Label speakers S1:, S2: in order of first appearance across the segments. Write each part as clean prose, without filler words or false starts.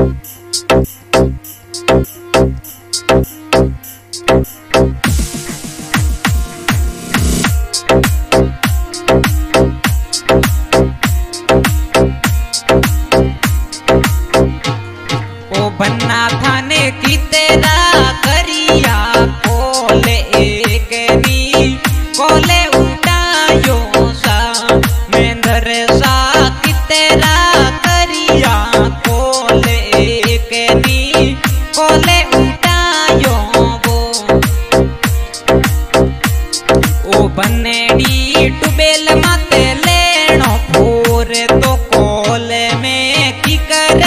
S1: बन्ना थाने की तेरा करिया कोले एक नी कोले उठायो सा मेंदर सा की तेरा करिया कोले एक नी कोले उठायो वो बनेडी टुबेल माते लेनो फोर तो कोले में की करे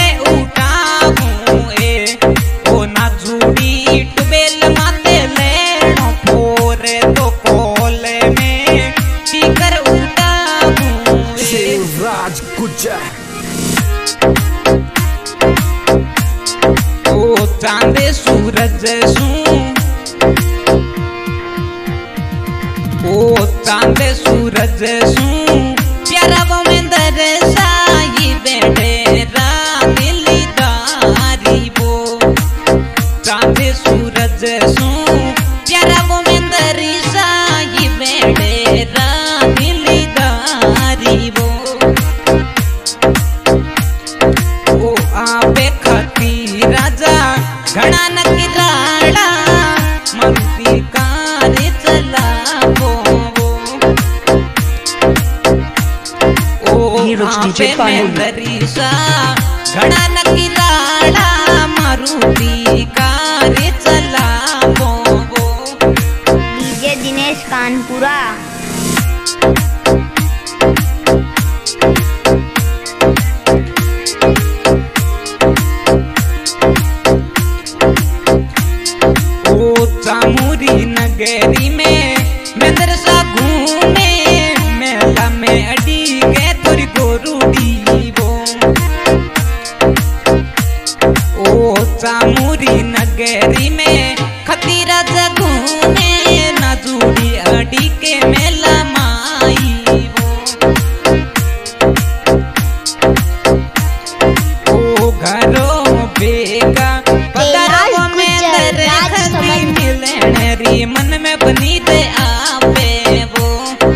S1: ओ चांदे सूरज सू ओ चांदे सूरज सू प्यारा वो मेंदर साई बैठे दिली दारी वो चांदे सूरज सू प्यारा वो मेंदर साई बैठे दिली दारी वो आपे खती राजा घना नकिराड़ा मरुती कारे चला वो आपे मेंदरी सा घना नकिराड़ा मरुती कारे चला वो
S2: डीजे दिनेश कानपुरा।
S1: चामुरी नगरी में मेंदरसा घूमे मेला में अड़ी के थोड़ी गोरूडी वो ओ चामुरी नगरी में खतीरा घूमे नाजूड़ी अड़ी के मेला माई वो घरों बेगा मन में बनी दे आपे वो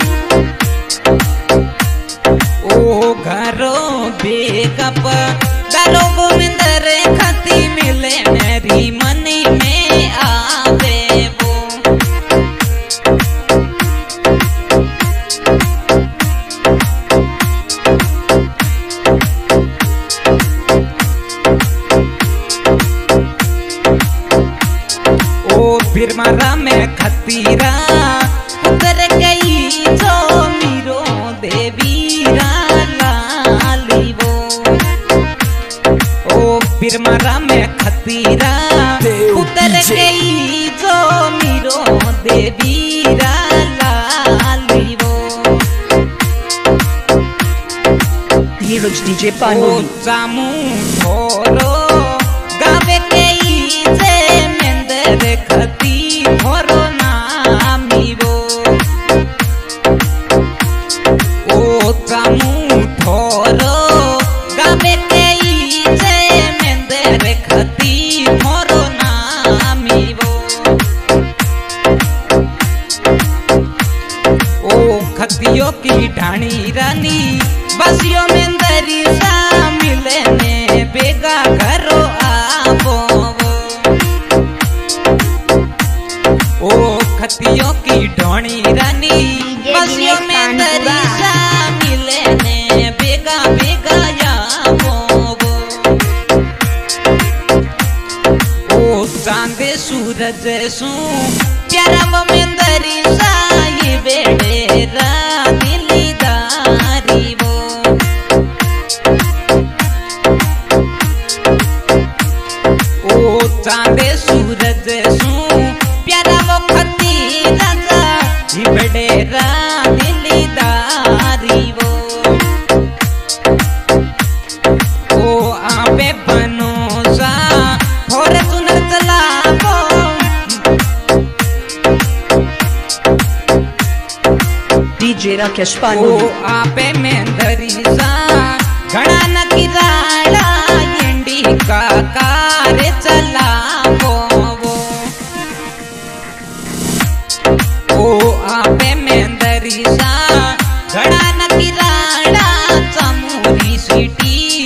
S1: ओ घरो बेकप दारो वो मिंदर खती मिले मेरी मनी में आवे वो फिर मारा में खतीरा उतर गई जो मीरो देवीरा लाली वो ओ फिर मारा में खतीरा उतर गई जो मीरो देवीरा लाली वो
S3: हीरोज डीजे पानोली
S1: जामू थोरो गावे गई जे मेंदर खती थोरो नामी वो ओ जामू थोरो गावे गई जे मेंदर खती थोरो नामी वो ओ खतियों की ढाणी रानी बसियों मेंदरी सा मिले ने बेगा घरो आवो ओ खतियों की ढोणी रानी बसियों मेंदरी सा मिले ने बेगा बेगा आवो ओ चांदे सूरज सू प्यारा वो मेंदरी सा ये बेड़े दिली दारी वो ओ चांदे सूरज सू प्यारा वो खती राजा जी बड़े दिली दारी वो ओ आपे बनो सा थोड़े सुनर चला वो
S3: डीजे राकेश पानोली
S1: ओ आपे मेंदरी सा घना नकिराड़ा एंडी का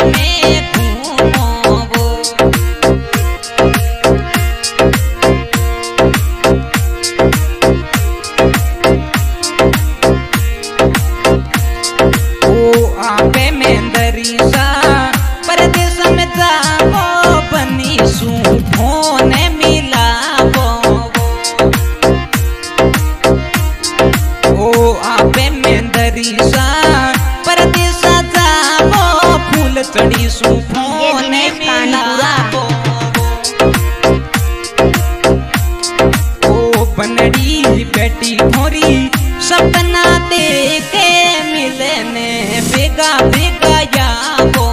S1: में घूमो ओ आवे में दरिसा परदेश में जाओ बनी सू फोन मिलावो ओ आवे में दरिसा परदेश जाओ फूल चढ़ी सू फोन मिलावो ओ बनड़ी बेटी मोरी सपना देखे मिलने बेगा बेगा यावो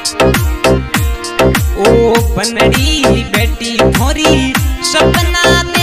S1: ओ बनड़ी बेटी मोरी सपना